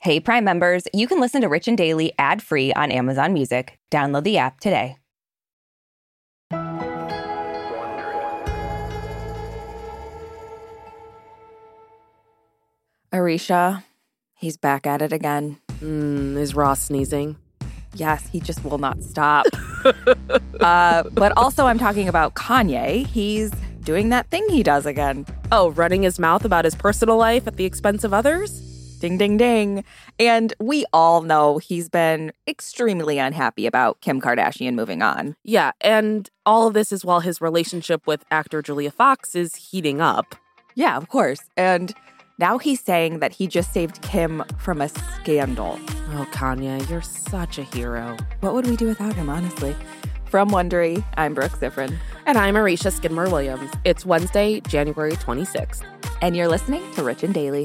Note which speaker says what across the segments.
Speaker 1: Hey, Prime members, you can listen to Rich and Daily ad-free on Amazon Music. Download the app today. Arisha, he's back at it again.
Speaker 2: Is Ross sneezing?
Speaker 1: Yes, he just will not stop. But also I'm talking about Kanye. He's doing that thing he does again.
Speaker 2: Oh, running his mouth about his personal life at the expense of others?
Speaker 1: Ding, ding, ding. And we all know he's been extremely unhappy about Kim Kardashian moving on.
Speaker 2: Yeah, and all of this is while his relationship with actor Julia Fox is heating up.
Speaker 1: Yeah, of course. And now he's saying that he just saved Kim from a scandal.
Speaker 2: Oh, Kanye, you're such a hero.
Speaker 1: What would we do without him, honestly? From Wondery, I'm Brooke Ziffrin.
Speaker 2: And I'm Arisha Skidmore-Williams. It's Wednesday, January 26th.
Speaker 1: And you're listening to Rich and Daily.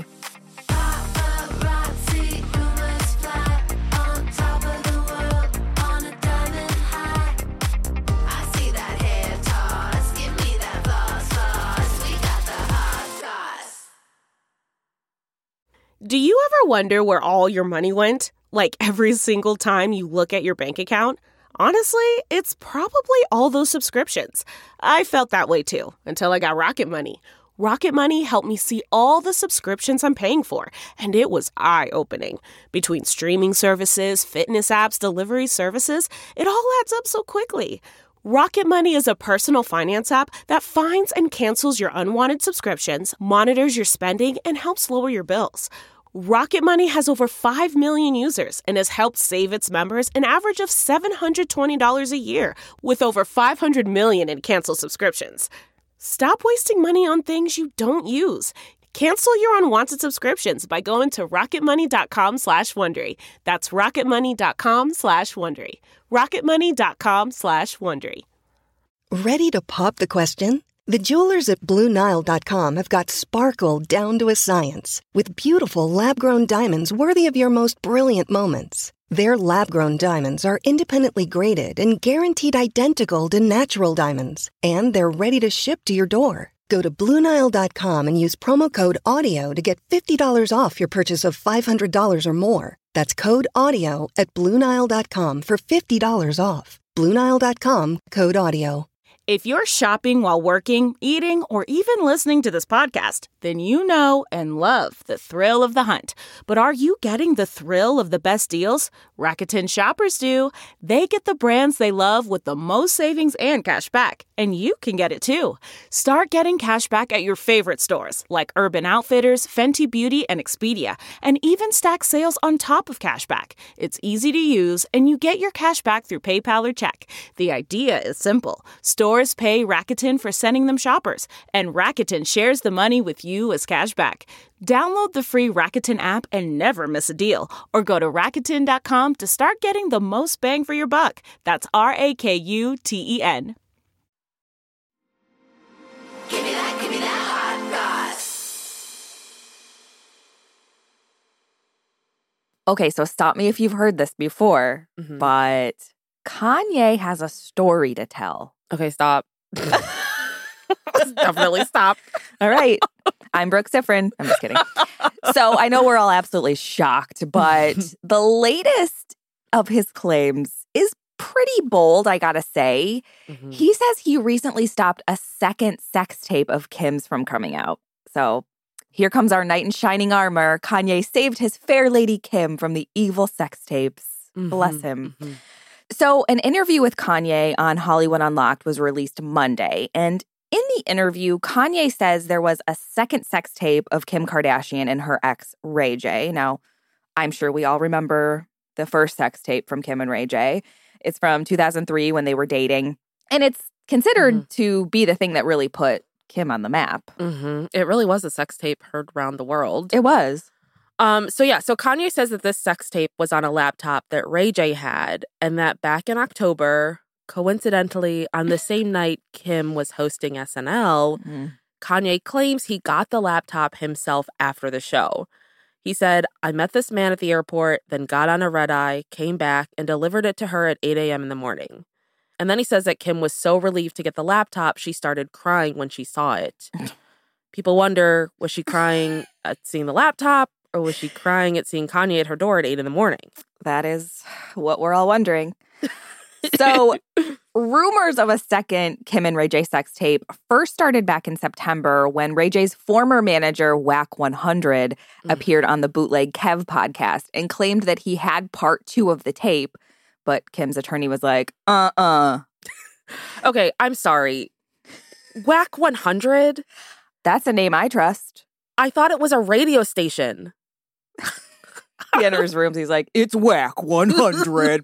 Speaker 3: Do you ever wonder where all your money went? Like every single time you look at your bank account? Honestly, it's probably all those subscriptions. I felt that way too, until I got Rocket Money. Rocket Money helped me see all the subscriptions I'm paying for, and it was eye-opening. Between streaming services, fitness apps, delivery services, it all adds up so quickly. Rocket Money is a personal finance app that finds and cancels your unwanted subscriptions, monitors your spending, and helps lower your bills. Rocket Money has over 5 million users and has helped save its members an average of $720 a year, with over 500 million in canceled subscriptions. Stop wasting money on things you don't use. Cancel your unwanted subscriptions by going to rocketmoney.com/Wondery. That's rocketmoney.com/Wondery. rocketmoney.com/Wondery.
Speaker 4: Ready to pop the question? The jewelers at BlueNile.com have got sparkle down to a science with beautiful lab-grown diamonds worthy of your most brilliant moments. Their lab-grown diamonds are independently graded and guaranteed identical to natural diamonds, and they're ready to ship to your door. Go to BlueNile.com and use promo code AUDIO to get $50 off your purchase of $500 or more. That's code AUDIO at BlueNile.com for $50 off. BlueNile.com, code AUDIO.
Speaker 3: If you're shopping while working, eating, or even listening to this podcast, then you know and love the thrill of the hunt. But are you getting the thrill of the best deals? Rakuten shoppers do. They get the brands they love with the most savings and cash back. And you can get it too. Start getting cash back at your favorite stores like Urban Outfitters, Fenty Beauty, and Expedia. And even stack sales on top of cash back. It's easy to use, and you get your cash back through PayPal or check. The idea is simple. Stores pay Rakuten for sending them shoppers, and Rakuten shares the money with you as cash back. Download the free Rakuten app and never miss a deal. Or go to Rakuten.com to start getting the most bang for your buck. That's RAKUTEN.
Speaker 5: Give me that hot goss.
Speaker 1: Okay, so stop me if you've heard this before, but Kanye has a story to tell.
Speaker 2: Okay, stop. Definitely stop.
Speaker 1: All right. I'm Brooke Ziffrin. I'm just kidding. So I know we're all absolutely shocked, but the latest of his claims is pretty bold, I gotta say. He says he recently stopped a second sex tape of Kim's from coming out. So here comes our knight in shining armor. Kanye saved his fair lady Kim from the evil sex tapes. Bless him. So an interview with Kanye on Hollywood Unlocked was released Monday. And in the interview, Kanye says there was a second sex tape of Kim Kardashian and her ex, Ray J. Now, I'm sure we all remember the first sex tape from Kim and Ray J. It's from 2003 when they were dating. And it's considered to be the thing that really put Kim on the map.
Speaker 2: It really was a sex tape heard around the world.
Speaker 1: It was.
Speaker 2: So Kanye says that this sex tape was on a laptop that Ray J had, and that back in October, coincidentally, on the same night Kim was hosting SNL, Kanye claims he got the laptop himself after the show. He said, I met this man at the airport, then got on a red eye, came back, and delivered it to her at 8 a.m. in the morning. And then he says that Kim was so relieved to get the laptop, she started crying when she saw it. People wonder, was she crying at seeing the laptop, Or was she crying at seeing Kanye at her door at 8 a.m?
Speaker 1: That is what we're all wondering. So, rumors of a second Kim and Ray J sex tape first started back in September when Ray J's former manager, Whack 100, appeared on the Bootleg Kev podcast and claimed that he had part 2 of the tape. But Kim's attorney was like,
Speaker 2: Okay, I'm sorry. Whack 100?
Speaker 1: That's a name I trust.
Speaker 2: I thought it was a radio station.
Speaker 1: He enters rooms, he's like, it's Whack 100.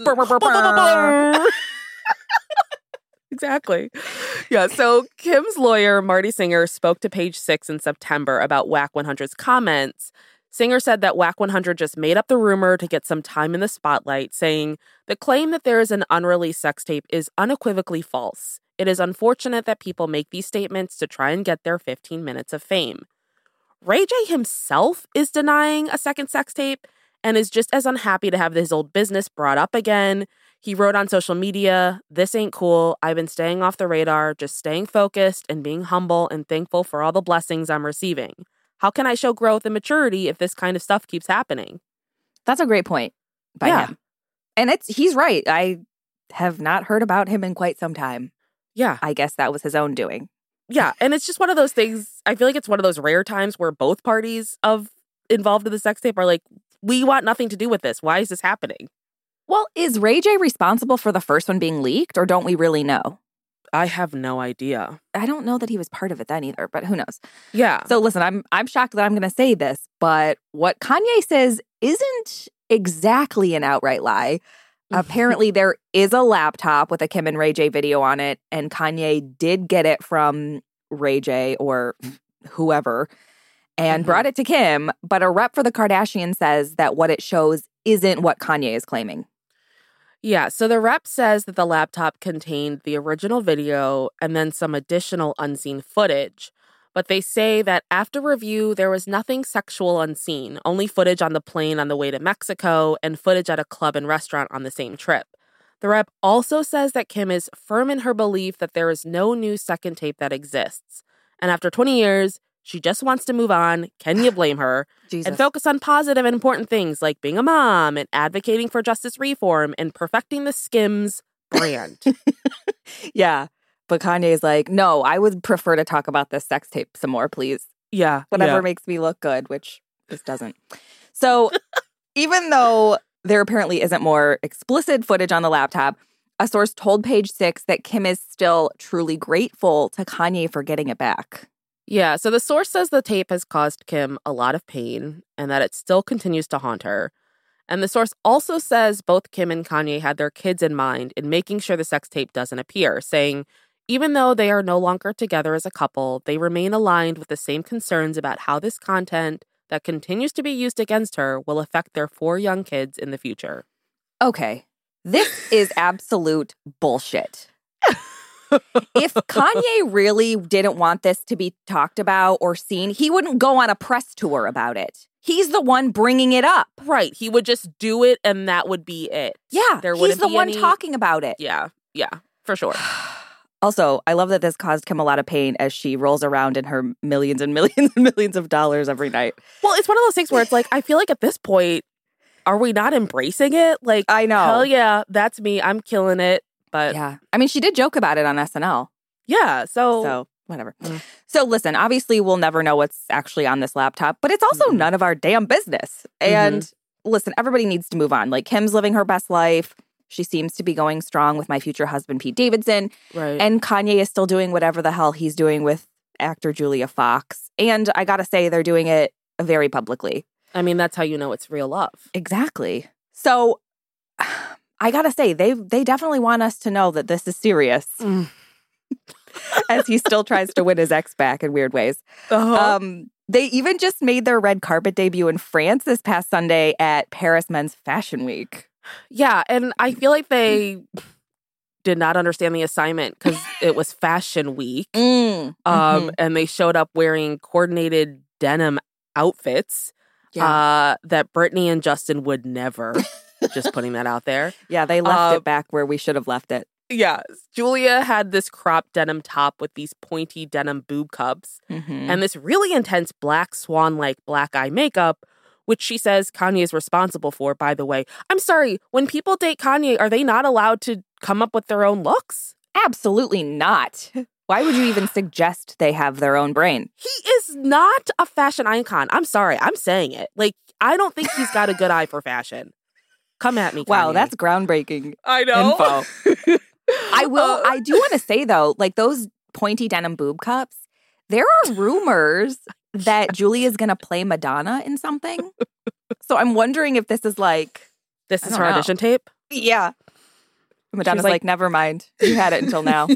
Speaker 2: Exactly. Yeah, so Kim's lawyer, Marty Singer, spoke to Page Six in September about Whack 100's comments. Singer said that Whack 100 just made up the rumor to get some time in the spotlight, saying, the claim that there is an unreleased sex tape is unequivocally false. It is unfortunate that people make these statements to try and get their 15 minutes of fame. Ray J himself is denying a second sex tape and is just as unhappy to have his old business brought up again. He wrote on social media, "This ain't cool. I've been staying off the radar, just staying focused and being humble and thankful for all the blessings I'm receiving. How can I show growth and maturity if this kind of stuff keeps happening?"
Speaker 1: That's a great point by him. And he's right. I have not heard about him in quite some time.
Speaker 2: Yeah.
Speaker 1: I guess that was his own doing.
Speaker 2: Yeah. And it's just one of those things. I feel like it's one of those rare times where both parties involved in the sex tape are like, we want nothing to do with this. Why is this happening?
Speaker 1: Well, is Ray J responsible for the first one being leaked, or don't we really know?
Speaker 2: I have no idea.
Speaker 1: I don't know that he was part of it then either, but who knows?
Speaker 2: Yeah.
Speaker 1: So listen, I'm shocked that I'm going to say this, but what Kanye says isn't exactly an outright lie. Apparently, there is a laptop with a Kim and Ray J video on it, and Kanye did get it from Ray J or whoever and brought it to Kim, but a rep for the Kardashians says that what it shows isn't what Kanye is claiming.
Speaker 2: Yeah, so the rep says that the laptop contained the original video and then some additional unseen footage. But they say that after review, there was nothing sexual unseen, only footage on the plane on the way to Mexico and footage at a club and restaurant on the same trip. The rep also says that Kim is firm in her belief that there is no new second tape that exists. And after 20 years, she just wants to move on, can you blame her, and focus on positive and important things like being a mom and advocating for justice reform and perfecting the Skims brand.
Speaker 1: Yeah. But Kanye's like, no, I would prefer to talk about this sex tape some more, please.
Speaker 2: Yeah.
Speaker 1: Whatever makes me look good, which this doesn't. So even though there apparently isn't more explicit footage on the laptop, a source told Page Six that Kim is still truly grateful to Kanye for getting it back.
Speaker 2: Yeah, so the source says the tape has caused Kim a lot of pain and that it still continues to haunt her. And the source also says both Kim and Kanye had their kids in mind in making sure the sex tape doesn't appear, saying, even though they are no longer together as a couple, they remain aligned with the same concerns about how this content that continues to be used against her will affect their 4 young kids in the future.
Speaker 1: Okay, this is absolute bullshit. If Kanye really didn't want this to be talked about or seen, he wouldn't go on a press tour about it. He's the one bringing it up.
Speaker 2: Right. He would just do it and that would be it.
Speaker 1: Yeah, he's the one
Speaker 2: any...
Speaker 1: talking about it.
Speaker 2: Yeah, for sure.
Speaker 1: Also, I love that this caused Kim a lot of pain as she rolls around in her millions and millions and millions of dollars every night.
Speaker 2: Well, it's one of those things where it's like, I feel like at this point, are we not embracing it? Like,
Speaker 1: I know.
Speaker 2: Hell yeah, that's me. I'm killing it. But
Speaker 1: yeah. I mean, she did joke about it on SNL.
Speaker 2: Yeah,
Speaker 1: so whatever. So listen, obviously we'll never know what's actually on this laptop, but it's also none of our damn business. And listen, everybody needs to move on. Like, Kim's living her best life. She seems to be going strong with my future husband, Pete Davidson.
Speaker 2: Right.
Speaker 1: And Kanye is still doing whatever the hell he's doing with actor Julia Fox. And I gotta say, they're doing it very publicly.
Speaker 2: I mean, that's how you know it's real love.
Speaker 1: Exactly. So I gotta say, they definitely want us to know that this is serious. As he still tries to win his ex back in weird ways. They even just made their red carpet debut in France this past Sunday at Paris Men's Fashion Week.
Speaker 2: Yeah, and I feel like they did not understand the assignment because it was Fashion Week. And they showed up wearing coordinated denim outfits that Britney and Justin would never. Just putting that out there.
Speaker 1: Yeah, they left it back where we should have left it.
Speaker 2: Yeah. Julia had this cropped denim top with these pointy denim boob cups and this really intense black swan-like black eye makeup, which she says Kanye is responsible for, by the way. I'm sorry, when people date Kanye, are they not allowed to come up with their own looks?
Speaker 1: Absolutely not. Why would you even suggest they have their own brain?
Speaker 2: He is not a fashion icon. I'm sorry, I'm saying it. Like, I don't think he's got a good eye for fashion. Come at me, Kanye.
Speaker 1: Wow, that's groundbreaking
Speaker 2: I know.
Speaker 1: info. I do want to say, though, like those pointy denim boob cups, there are rumors that Julie is going to play Madonna in something. So I'm wondering if this is like...
Speaker 2: This is her audition tape?
Speaker 1: Yeah. Madonna's like, never mind. You had it until now.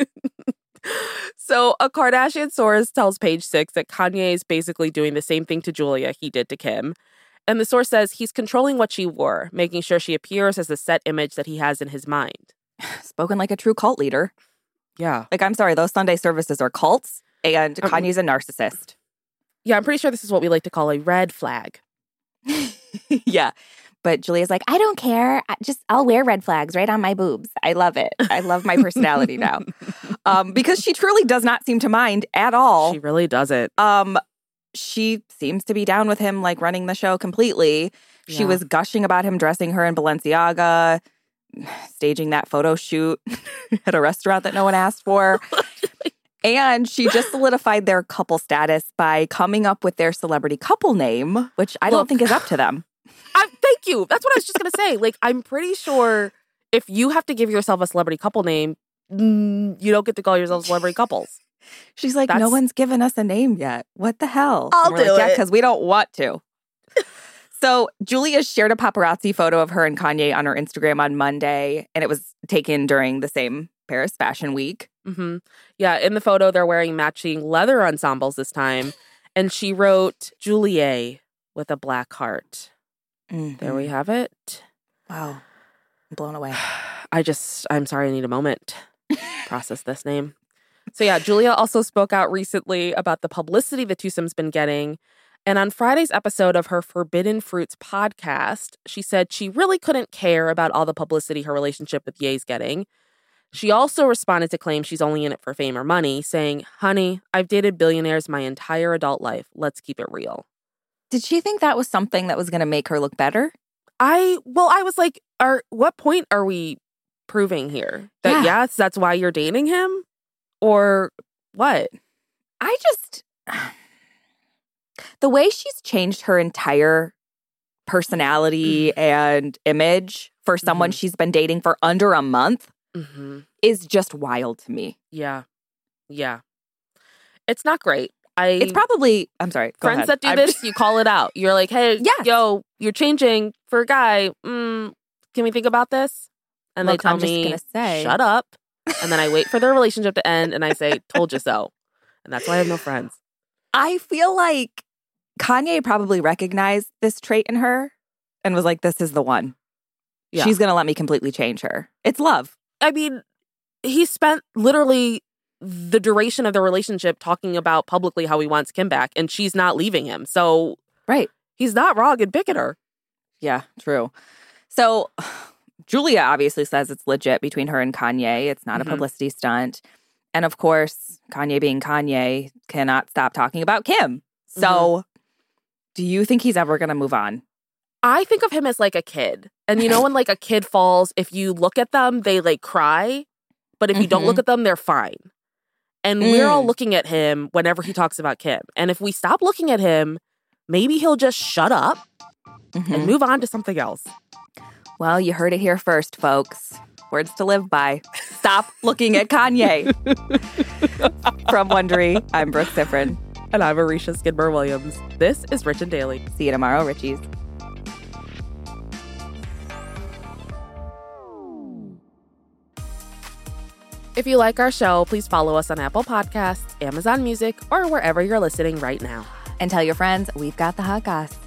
Speaker 2: So a Kardashian source tells Page Six that Kanye is basically doing the same thing to Julia he did to Kim. And the source says he's controlling what she wore, making sure she appears as the set image that he has in his mind.
Speaker 1: Spoken like a true cult leader.
Speaker 2: Yeah.
Speaker 1: Like, I'm sorry, those Sunday services are cults, and Kanye's a narcissist.
Speaker 2: Yeah, I'm pretty sure this is what we like to call a red flag.
Speaker 1: Yeah. But Julia's like, I don't care. I'll wear red flags right on my boobs. I love it. I love my personality now. Because she truly does not seem to mind at all.
Speaker 2: She really doesn't.
Speaker 1: She seems to be down with him, like, running the show completely.
Speaker 2: Yeah.
Speaker 1: She was gushing about him dressing her in Balenciaga, staging that photo shoot at a restaurant that no one asked for. And she just solidified their couple status by coming up with their celebrity couple name, which I don't think is up to them.
Speaker 2: Thank you. That's what I was just going to say. Like, I'm pretty sure if you have to give yourself a celebrity couple name, you don't get to call yourself celebrity couples.
Speaker 1: She's like, no one's given us a name yet. What the hell?
Speaker 2: I'll do it.
Speaker 1: Yeah, because we don't want to. So Julia shared a paparazzi photo of her and Kanye on her Instagram on Monday, and it was taken during the same Paris Fashion Week.
Speaker 2: Mm-hmm. Yeah, in the photo, they're wearing matching leather ensembles this time. And she wrote, Julie with a black heart.
Speaker 1: Mm-hmm.
Speaker 2: There we have it.
Speaker 1: Wow. I'm blown away.
Speaker 2: I'm sorry, I need a moment to process this name. So yeah, Julia also spoke out recently about the publicity the twosome's been getting. And on Friday's episode of her Forbidden Fruits podcast, she said she really couldn't care about all the publicity her relationship with Ye's getting. She also responded to claims she's only in it for fame or money, saying, honey, I've dated billionaires my entire adult life. Let's keep it real.
Speaker 1: Did she think that was something that was going to make her look better?
Speaker 2: I was like, what point are we proving here? That yes, that's why you're dating him? Or what?
Speaker 1: The way she's changed her entire personality and image for someone she's been dating for under a month is just wild to me.
Speaker 2: Yeah. Yeah. It's not great.
Speaker 1: It's probably, I'm sorry, go
Speaker 2: friends
Speaker 1: ahead.
Speaker 2: that do this, you call it out. You're like, hey, yo, you're changing for a guy. Can we think about this? And
Speaker 1: Look,
Speaker 2: they tell
Speaker 1: I'm just
Speaker 2: me,
Speaker 1: gonna say,
Speaker 2: shut up. And then I wait for their relationship to end and I say, told you so. And that's why I have no friends.
Speaker 1: I feel like Kanye probably recognized this trait in her and was like, this is the one. Yeah. She's going to let me completely change her. It's love.
Speaker 2: I mean, he spent literally the duration of the relationship talking about publicly how he wants Kim back, and she's not leaving him. So
Speaker 1: right,
Speaker 2: he's not wrong in picking her.
Speaker 1: Yeah, true. So Julia obviously says it's legit between her and Kanye. It's not a publicity stunt. And of course, Kanye being Kanye cannot stop talking about Kim. So do you think he's ever going to move on?
Speaker 2: I think of him as like a kid. And you know when like a kid falls, if you look at them, they like cry. But if you don't look at them, they're fine. And we're all looking at him whenever he talks about Kim. And if we stop looking at him, maybe he'll just shut up and move on to something else.
Speaker 1: Well, you heard it here first, folks. Words to live by. Stop looking at Kanye. From Wondery, I'm Brooke Siffrin.
Speaker 2: And I'm Arisha Skidmore-Williams. This is Rich and Daily.
Speaker 1: See you tomorrow, Richies.
Speaker 2: If you like our show, please follow us on Apple Podcasts, Amazon Music, or wherever you're listening right now.
Speaker 1: And tell your friends we've got the hot goss.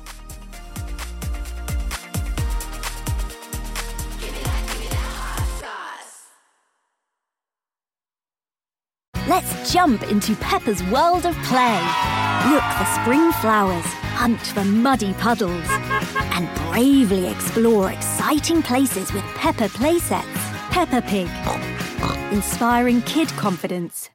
Speaker 6: Let's jump into Peppa's world of play. Look for spring flowers, hunt for muddy puddles, and bravely explore exciting places with Peppa playsets. Peppa Pig, inspiring kid confidence.